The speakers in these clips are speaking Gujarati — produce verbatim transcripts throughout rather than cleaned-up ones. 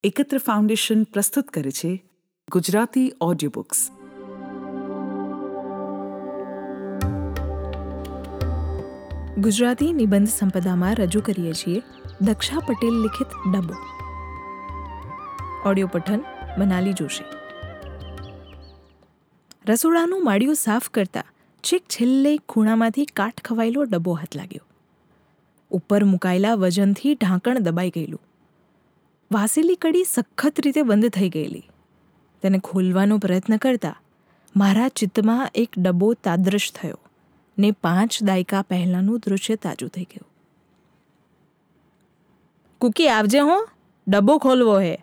એકત્ર ફાઉન્ડેશન પ્રસ્તુત કરે છે ગુજરાતી ઓડિયો બુક્સ. ગુજરાતી નિબંધ સંપદામાં રજૂ કરીએ છીએ દક્ષા પટેલ લિખિત ડબ્બો. ઓડિયો પઠન મનાલી જોશી. રસોડાનું માળિયું સાફ કરતા છેક છેલ્લે ખૂણામાંથી કાટ ખવાયેલો ડબ્બો હાથ લાગ્યો. ઉપર મુકાયેલા વજનથી ઢાંકણ દબાઈ ગયેલું. વાસેલી કડી સખત રીતે બંધ થઈ ગયેલી. તેને ખોલવાનો પ્રયત્ન કરતા મારા ચિત્તમાં એક ડબ્બો તાદ્રશ થયો ને પાંચ દાયકા પહેલાંનું દૃશ્ય તાજું થઈ ગયું. કુકી આવજે હો, ડબ્બો ખોલવો હે.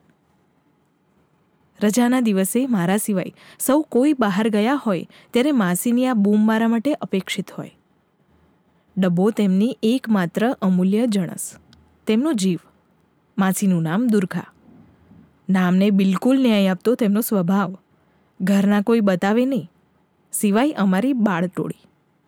રજાના દિવસે મારા સિવાય સૌ કોઈ બહાર ગયા હોય ત્યારે માસીની આ બૂમ મારા માટે અપેક્ષિત હોય. ડબ્બો તેમની એકમાત્ર અમૂલ્ય જણસ, તેમનો જીવ. માસીનું નામ દુર્ગા. નામને બિલકુલ ન્યાય આપતો તેમનો સ્વભાવ. ઘરના કોઈ બતાવે નહીં, સિવાય અમારી બાળટોળી.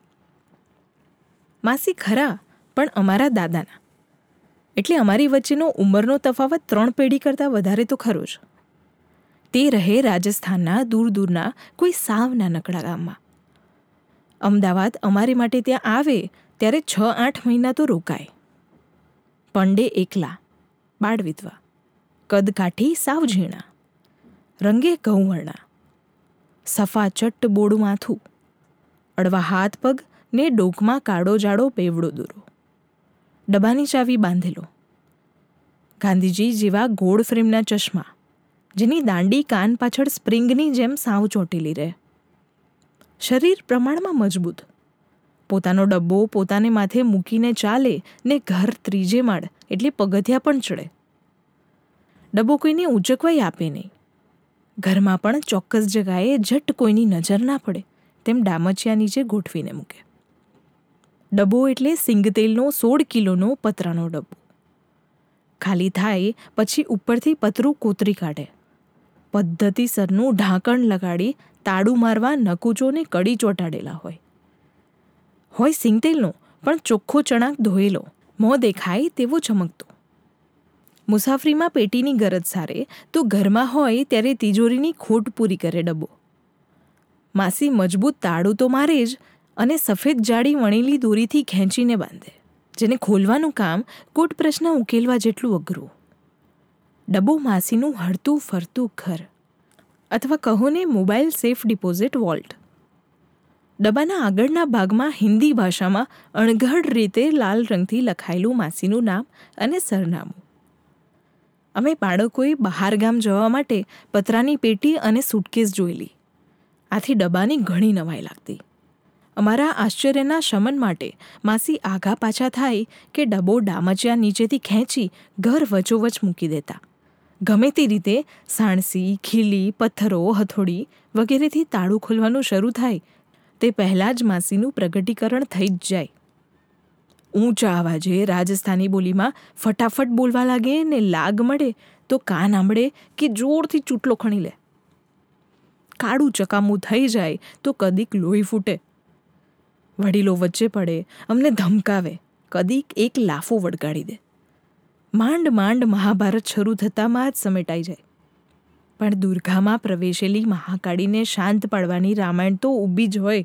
માસી ખરા, પણ અમારા દાદાના. એટલે અમારી વચ્ચેનો ઉંમરનો તફાવત ત્રણ પેઢી કરતાં વધારે તો ખરો જ. તે રહે રાજસ્થાનના દૂર દૂરના કોઈ સાવ નાનકડા ગામમાં. અમદાવાદ અમારે માટે ત્યાં આવે ત્યારે છ આઠ મહિના તો રોકાય. પંડે એકલા, બાળ વિધવા, કદ કાઠી સાવ ઝીણા, રંગે ઘઉંવર્ણા, સફા ચટ્ટ બોડું માથું, અડવા હાથ પગ ને ડોકમાં કાળો જાડો બેવડો દોરો, ડબ્બાની ચાવી બાંધેલો, ગાંધીજી જેવા ગોળ ફ્રેમના ચશ્મા, જેની દાંડી કાન પાછળ સ્પ્રિંગની જેમ સાવ ચોંટેલી રહે. શરીર પ્રમાણમાં મજબૂત. પોતાનો ડબ્બો પોતાને માથે મૂકીને ચાલે ને ઘર ત્રીજે માળ એટલે પગથિયા પણ ચડે. ડબ્બો કોઈને ઊંચકવાઈ આપે નહીં. ઘરમાં પણ ચોક્કસ જગાએ ઝટ કોઈની નજર ના પડે તેમ ડામચિયા નીચે ગોઠવીને મૂકે. ડબ્બો એટલે સિંગતેલનો સોળ કિલોનો પતરાનો ડબ્બો. ખાલી થાય પછી ઉપરથી પતરું કોતરી કાઢે. પદ્ધતિસરનું ઢાંકણ લગાડી તાળું મારવા નકુચો ને કડી ચોંટાડેલા હોય. હોય સિંગતેલનો પણ ચોખ્ખો ચણાક ધોયેલો, મોં દેખાય તેવો ચમકતો. મુસાફરીમાં પેટીની ગરજ સારે તો ઘરમાં હોય ત્યારે તિજોરીની ખોટ પૂરી કરે ડબ્બો. માસી મજબૂત તાળું તો મારે જ અને સફેદ જાડી વણેલી દોરીથી ખેંચીને બાંધે, જેને ખોલવાનું કામ કોટ પ્રશ્ન ઉકેલવા જેટલું અઘરું. ડબ્બો માસીનું હરતું ફરતું ઘર, અથવા કહો ને મોબાઈલ સેફ ડિપોઝિટ વોલ્ટ. ડબ્બાના આગળના ભાગમાં હિન્દી ભાષામાં અણઘડ રીતે લાલ રંગથી લખાયેલું માસીનું નામ અને સરનામું. અમે બાળકોએ બહારગામ જવા માટે પતરાની પેટી અને સૂટકેસ જોયેલી. આથી ડબ્બાની ઘણી નવાઈ લાગતી. અમારા આશ્ચર્યના શમન માટે માસી આઘા પાછા થાય કે ડબ્બો ડામચિયા નીચેથી ખેંચી ઘર વચોવચ મૂકી દેતા. ગમે તે રીતે સાણસી, ખીલી, પથ્થરો, હથોડી વગેરેથી તાળું ખોલવાનું શરૂ થાય તે પહેલાં જ માસીનું પ્રગટીકરણ થઈ જ જાય. ઊંચા અવાજે રાજસ્થાની બોલીમાં ફટાફટ બોલવા લાગે ને લાગ મળે તો કાન આંબળે કે જોરથી ચૂંટલો ખણી લે. કાળું ચકામું થઈ જાય તો કદીક લોહી ફૂટે. વડીલો વચ્ચે પડે, અમને ધમકાવે, કદીક એક લાફો વળગાડી દે. માંડ માંડ મહાભારત શરૂ થતામાં જ સમેટાઈ જાય. પણ દુર્ગામાં પ્રવેશેલી મહાકાળીને શાંત પાડવાની રામાયણ તો ઊભી જ હોય.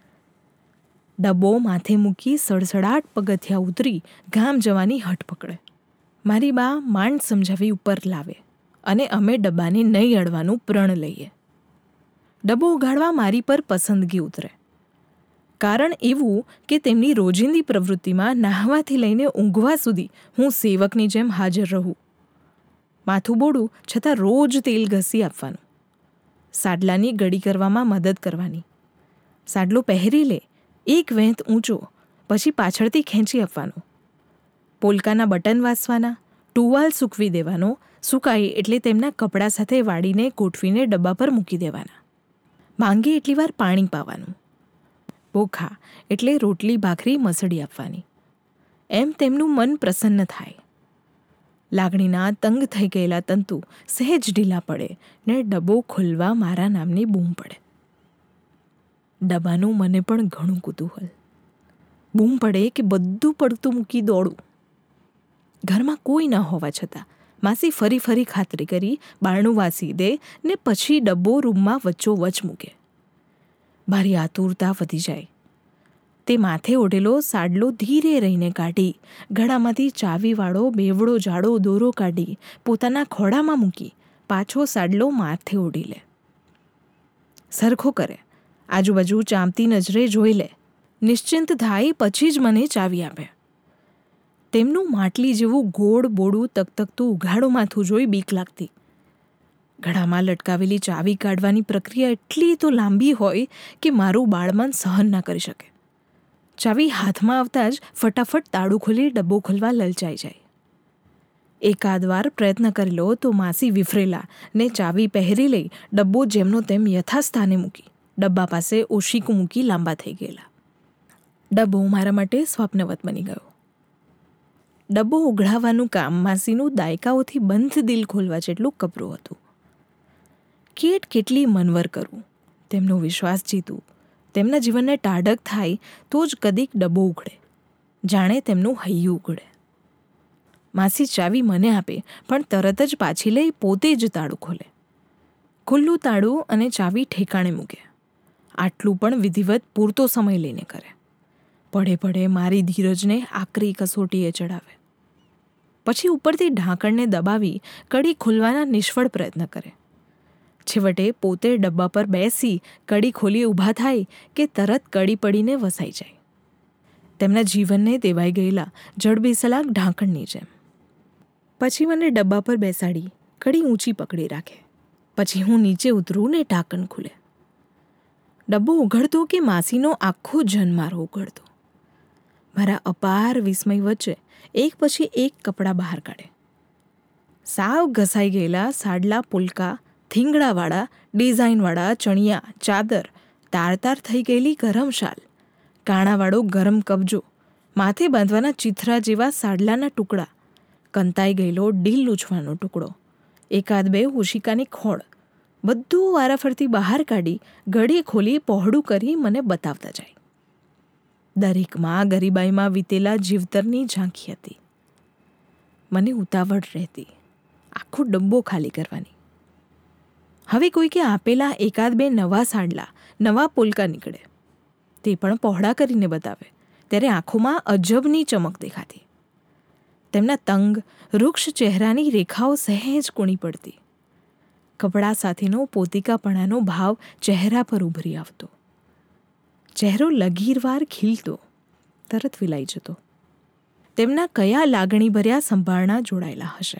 ડબ્બો માથે મૂકી સડસડાટ પગથિયા ઉતરી ગામ જવાની હઠ પકડે. મારી બા માંડ સમજાવી ઉપર લાવે અને અમે ડબ્બાને નહીં અડવાનું પ્રણ લઈએ. ડબ્બો ઉગાડવા મારી પર પસંદગી ઉતરે. કારણ એવું કે તેમની રોજિંદી પ્રવૃત્તિમાં નાહવાથી લઈને ઊંઘવા સુધી હું સેવકની જેમ હાજર રહું. માથું બોડું છતાં રોજ તેલ ઘસી આપવાનું. સાડલાની ગળી કરવામાં મદદ કરવાની. સાડલો પહેરી લે, એક વેંત ઊંચો, પછી પાછળથી ખેંચી આપવાનો. પોલકાના બટન વાસવાના, ટુવાલ સૂકવી દેવાનો, સુકાય એટલે તેમના કપડાં સાથે વાળીને ગોઠવીને ડબ્બા પર મૂકી દેવાના. માંગે એટલી વાર પાણી પાવાનું. ભૂખા એટલે રોટલી ભાખરી મસળી આપવાની. એમ તેમનું મન પ્રસન્ન થાય. લાગણીના તંગ થઈ ગયેલા તંતુ સહેજ ઢીલા પડે ને ડબ્બો ખોલવા મારા નામની બૂમ પડે. ડબ્બાનું મને પણ ઘણું કુતૂહલ. બૂમ પડે કે બધું પડતું મૂકી દોડું. ઘરમાં કોઈ ન હોવા છતાં માસી ફરી ફરી ખાતરી કરી બારણું વાસી દે ને પછી ડબ્બો રૂમમાં વચ્ચોવચ મૂકે. મારી આતુરતા વધી જાય. તે માથે ઓઢેલો સાડલો ધીરે રહીને કાઢી, ગળામાંથી ચાવીવાળો બેવડો જાડો દોરો કાઢી પોતાના ખોળામાં મૂકી પાછો સાડલો માથે ઓઢી લે. સરખો કરે, આજુબાજુ ચાંપતી નજરે જોઈ લે, નિશ્ચિંત થાય પછી જ મને ચાવી આપે. તેમનું માટલી જેવું ગોળ બોડું તકતકતું ઉઘાડું માથું જોઈ બીક લાગતી. ગળામાં લટકાવેલી ચાવી કાઢવાની પ્રક્રિયા એટલી તો લાંબી હોય કે મારું બાળમન સહન ના કરી શકે. ચાવી હાથમાં આવતા જ ફટાફટ તાળું ખોલી ડબ્બો ખોલવા લલચાઈ જાય. એકાદ વાર પ્રયત્ન કરેલો તો માસી વિફરેલા ને ચાવી પહેરી લઈ ડબ્બો જેમનો તેમ યથાસ્થાને મૂકી ડબ્બા પાસે ઓશીકું મૂકી લાંબા થઈ ગયેલા. ડબ્બો મારા માટે સ્વપ્નવત બની ગયો. ડબ્બો ઉઘડાવવાનું કામ માસીનું દાયકાઓથી બંધ દિલ ખોલવા જેટલું કપરું હતું. કેટ કેટલી મનવર કરું, તેમનો વિશ્વાસ જીતું, તેમના જીવનને ટાઢક થાય તો જ કદીક ડબ્બો ઉઘડે, જાણે તેમનું હૈયું ઉઘડે. માસી ચાવી મને આપે પણ તરત જ પાછી લઈ પોતે જ તાળું ખોલે. ખુલ્લું તાળું અને ચાવી ઠેકાણે મૂકે. આટલું પણ વિધિવત પૂરતો સમય લઈને કરે. પડે પડે મારી ધીરજને આકરી કસોટીએ ચડાવે. પછી ઉપરથી ઢાંકણને દબાવી કડી ખોલવાના નિષ્ફળ પ્રયત્ન કરે. છેવટે પોતે ડબ્બા પર બેસી કડી ખોલી ઊભા થાય કે તરત કડી પડીને વસાઈ જાય. તેમના જીવનને દેવાઈ ગયેલા જડબેસલાક ઢાંકણની જેમ. પછી મને ડબ્બા પર બેસાડી કડી ઊંચી પકડી રાખે. પછી હું નીચે ઉતરું ને ઢાંકણ ખુલે. ડબ્બો ઉઘડતો કે માસીનો આખો જન્મારો ઉઘડતો. મારા અપાર વિસ્મય વચ્ચે એક પછી એક કપડાં બહાર કાઢે. સાવ ઘસાઈ ગયેલા સાડલા પુલકા, થીંગડાવાળા, ડિઝાઇનવાળા ચણિયા, ચાદર, તાર તાર થઈ ગયેલી ગરમ શાલ, કાણાવાળો ગરમ કબજો, માથે બાંધવાના ચિથરા જેવા સાડલાના ટુકડા, કંતાઈ ગયેલો ડીલ લૂછવાનો ટુકડો, એકાદ બે ઓશિકાની ખોળ, બધું વારાફરતી બહાર કાઢી ગળીએ ખોલી પહોળું કરી મને બતાવતા જાય. દરેકમાં ગરીબાઈમાં વીતેલા જીવતરની ઝાંખી હતી. મને ઉતાવળ રહેતી આખો ડબ્બો ખાલી કરવાની. હવે કોઈકે આપેલા એકાદ બે નવા સાડલા, નવા પોલકા નીકળે, તે પણ પહોળા કરીને બતાવે ત્યારે આંખોમાં અજબની ચમક દેખાતી. તેમના તંગ વૃક્ષ ચહેરાની રેખાઓ સહેજ કૂણી પડતી. કપડા સાથેનો પોતિકાપણાનો ભાવ ચહેરા પર ઉભરી આવતો. ચહેરો લગીરવાર ખીલતો, તરત વિલાઈ જતો. તેમના કયા લાગણીભર્યા સંભાળણા જોડાયેલા હશે.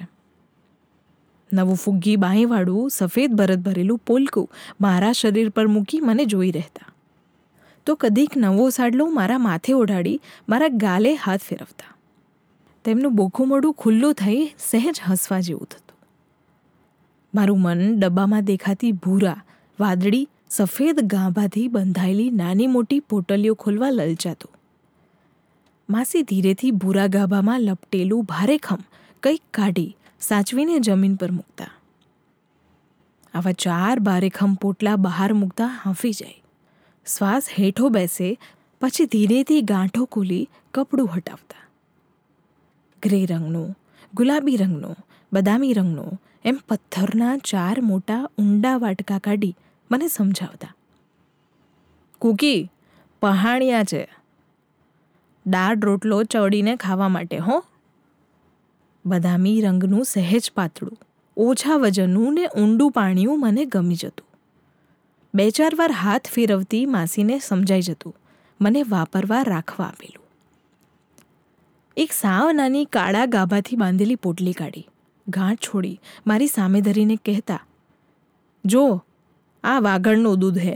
નવું ફુગ્ગી બાંયવાળું સફેદ ભરત ભરેલું પોલકું મારા શરીર પર મૂકી મને જોઈ રહેતા. તો કદીક નવો સાડલો મારા માથે ઓઢાડી મારા ગાલે હાથ ફેરવતા. તેમનું બોખું મોઢું ખુલ્લું થઈ સહેજ હસવા જેવું થતું. મારું મન ડબ્બામાં દેખાતી ભૂરા, વાદળી, સફેદ ગાભાથી બંધાયેલી નાની મોટી પોટલીઓ ખોલવા લલચાતું. માસી ધીરેથી ભૂરા ગાભામાં લપટેલું ભારેખમ કંઈક કાઢી સાચવીને જમીન પર મૂકતા. આવા ચાર ભારેખમ પોટલા બહાર મૂકતા હાંફી જાય. શ્વાસ હેઠો બેસે પછી ધીરેથી ગાંઠો ખોલી કપડું હટાવતા. ગ્રે રંગનું, ગુલાબી રંગનું, બદામી રંગનું એમ પથ્થરના ચાર મોટા ઊંડા વાટકા કાઢી મને સમજાવતા. કૂકી, પહાણિયા છે, દાળ રોટલો ચડીને ખાવા માટે હો. બદામી રંગનું સહેજ પાતળું, ઓછા વજનનું ને ઊંડું પાણીયું મને ગમી જતું. બે ચાર વાર હાથ ફેરવતી માસીને સમજાઈ જતું, મને વાપરવા રાખવા આપેલું. એક સાવ નાની કાળા ગાભાથી બાંધેલી પોટલી કાઢી ગાંઠ છોડી મારી સામે ધરીને કહેતા, જો આ વાઘણનું દૂધ હે.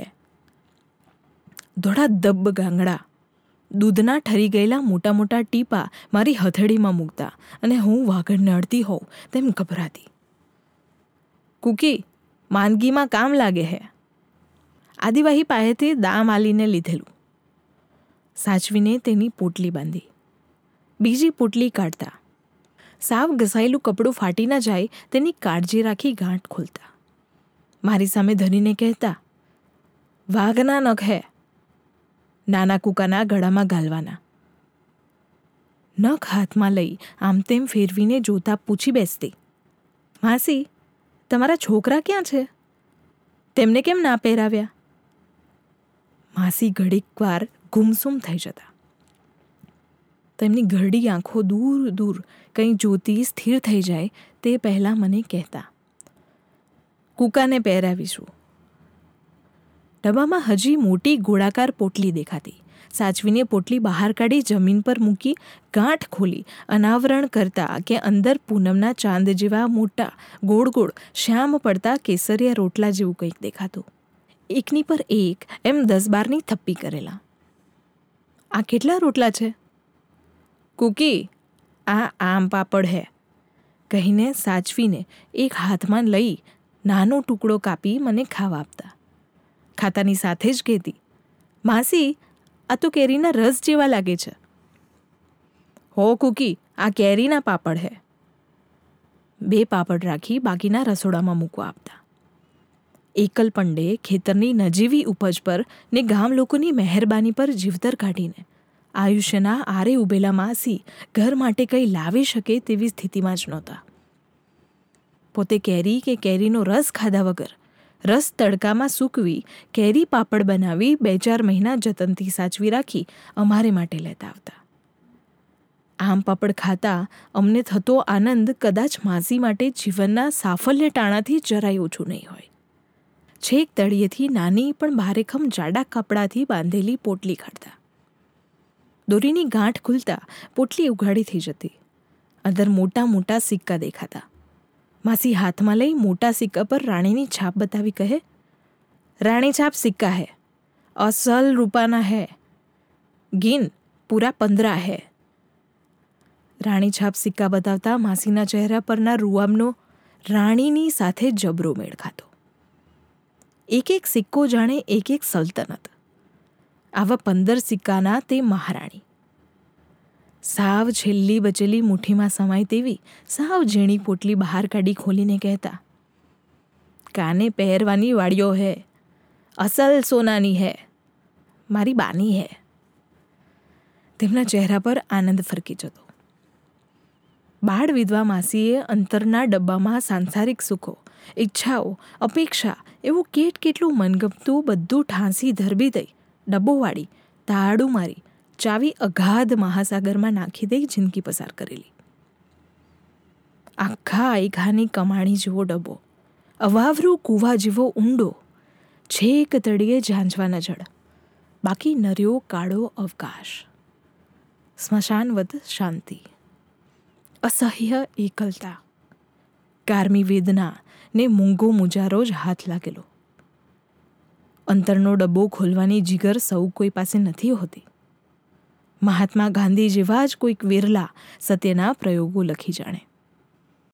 ધોળા દબ્બ ગાંગડા દૂધના ઠરી ગયેલા મોટા મોટા ટીપા મારી હથેળીમાં મૂકતા અને હું વાઘણને અડતી હોઉં તેમ ગભરાતી. કૂકી, માંદગીમાં કામ લાગે હે. આદિવાહી પાસેથી દામ આલીને લીધેલું. સાચવીને તેની પોટલી બાંધી. બીજી પોટલી કાઢતા. સાવ ઘસાયેલું કપડું ફાટી ન જાય તેની કાળજી રાખી ગાંઠ ખોલતા. મારી સામે ધરીને કહેતા, વાઘના નખ હે. નાના કૂકાના ગળામાં ગાલવાના. નખ હાથમાં લઈ આમ તેમ ફેરવીને જોતા પૂછી બેસતી, માસી, તમારા છોકરા ક્યાં છે? તેમને કેમ ના પહેરાવ્યા? માસી ઘડીક વાર ગુમસુમ થઈ જતા. તેમની ઘરડી આંખો દૂર દૂર કંઈ જોતી સ્થિર થઈ જાય તે પહેલાં મને કહેતા, કૂકાને પહેરાવીશું. ડબ્બામાં હજી મોટી ગોળાકાર પોટલી દેખાતી. સાચવીને પોટલી બહાર કાઢી જમીન પર મૂકી ગાંઠ ખોલી અનાવરણ કરતા કે અંદર પૂનમના ચાંદ જેવા મોટા ગોળ ગોળ શ્યામ પડતા કેસરિયા રોટલા જેવું કંઈક દેખાતું. એકની પર એક એમ દસ બારની થપ્પી કરેલા. આ કેટલા રોટલા છે? કૂકી, આ આમ પાપડ હે, કહીને સાચવીને એક હાથમાં લઈ નાનો ટુકડો કાપી મને ખાવા આપતા. ખાતાની સાથે જ કહેતી, માસી, આ તો કેરીના રસ જેવા લાગે છે. હો કૂકી, આ કેરીના પાપડ હે. બે પાપડ રાખી બાકીના રસોડામાં મૂકવા આપતા. એકલ પંડે ખેતરની નજીવી ઉપજ પર ને ગામ લોકોની મહેરબાની પર જીવતર કાઢીને આયુષ્યના આરે ઉભેલા માસી ઘર માટે કંઈ લાવી શકે તેવી સ્થિતિમાં જ નહોતા. પોતે કેરી કે કેરીનો રસ ખાધા વગર રસ તડકામાં સૂકવી કેરી પાપડ બનાવી બે ચાર મહિના જતનથી સાચવી રાખી અમારે માટે લેતા આવતા. આમ પાપડ ખાતા અમને થતો આનંદ કદાચ માસી માટે જીવનના સાફલ્ય ટાણાથી જરાય ઓછું નહીં હોય. છેક તળિયેથી નાની પણ ભારેખમ જાડા કપડાથી બાંધેલી પોટલી કાઢતા. દોરીની ગાંઠ ખુલતા પોટલી ઉઘાડી થઈ જતી. અંદર મોટા મોટા સિક્કા દેખાતા. માસી હાથમાં લઈ મોટા સિક્કા પર રાણીની છાપ બતાવી કહે, રાણી છાપ સિક્કા હે, અસલ રૂપાના હે, ગીન પૂરા પંદરા હે. રાણી છાપ સિક્કા બતાવતા માસીના ચહેરા પરના રૂઆબનો રાણીની સાથે જબરો મેળ ખાતો. એક એક સિક્કો જાણે એક એક સલ્તનત. આવા પંદર સિક્કાના તે મહારાણી. સાવ છેલ્લી બચેલી મુઠ્ઠીમાં સમાય તેવી સાવ ઝીણી પોટલી બહાર કાઢી ખોલીને કહેતા, કાને પહેરવાની વાળીઓ હે, અસલ સોનાની હે, મારી બાની હે. તેમના ચહેરા પર આનંદ ફરકી જતો. બાળ વિધવા માસીએ અંતરના ડબ્બામાં સાંસારિક સુખો, ઈચ્છાઓ, અપેક્ષા એવું કેટ કેટલું મનગમતું બધું ઠાંસી ધરબી દઈ ડબ્બો વાળી તાળું મારી ચાવી અગાધ મહાસાગરમાં નાખી દઈ જિંદગી પસાર કરેલી. આખા આઈઘાની કમાણી જેવો ડબ્બો, અવાવરું કૂવા જેવો ઊંડો, છેક તળિયે ઝાંઝવાના જળ, બાકી નર્યો કાળો અવકાશ. સ્મશાનવદ શાંતિ, અસહ્ય એકલતા, કારમી વેદના ને મૂંગો મુજારો જ હાથ લાગેલો. અંતરનો ડબ્બો ખોલવાની જીગર સૌ કોઈ પાસે નથી હોતી. મહાત્મા ગાંધી જેવા જ કોઈક વિરલા સત્યના પ્રયોગો લખી જાણે.